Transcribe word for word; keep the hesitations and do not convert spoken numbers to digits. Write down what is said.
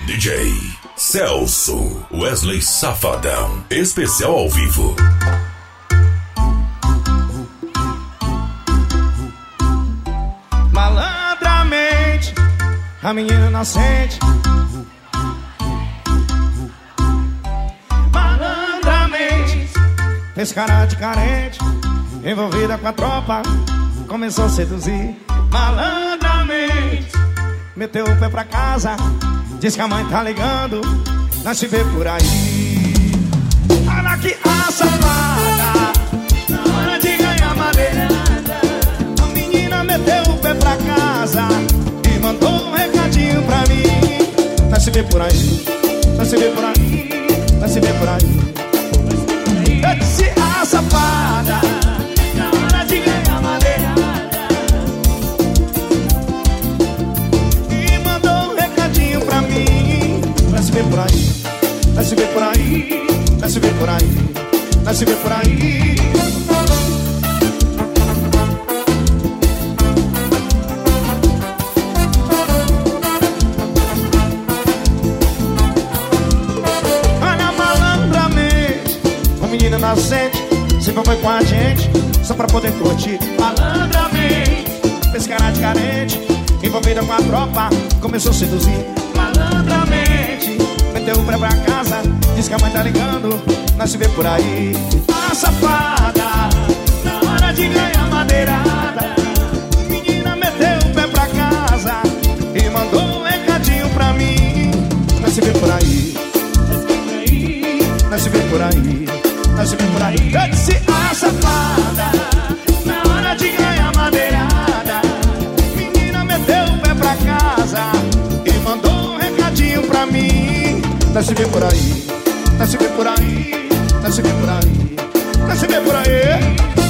D J Celso Wesley Safadão, especial ao vivo. Malandramente, a menina inocente. Malandramente, fez cara de carente, envolvida com a tropa, começou a seduzir. Malandramente, meteu o pé pra casa, diz que a mãe tá ligando, nós se vê por aí. Olha que a safada, na hora de ganhar madeirada, a menina meteu o pé pra casa e mandou um recadinho pra mim. Nós se vê por aí, nós se vê por aí, nós se vê por aí. Eu disse a safada, na hora de ganhar madeirada, e mandou um recadinho pra mim. Nós se vê por aí, nós se vê por aí, nós se vê por aí, nós se vê por aí. Olha malandramente, uma menina inocente se foi com a gente só pra poder curtir. Malandramente, fez cara de carente, envolvida com a tropa, começou a seduzir. Malandramente, meteu o pé pra casa, diz que a mãe tá ligando, nós se vê por aí. A safada, na hora de ganhar madeirada, menina meteu o pé pra casa e mandou um recadinho pra mim. Nós se vê por aí, nós se vê por aí, nós se vê por aí. Eu disse a safada, na hora de ganhar madeirada, menina meteu o pé pra casa e mandou um recadinho pra mim. Nós se vê por aí, nós se vê por aí, nós se vê por aí, nós se vê por aí.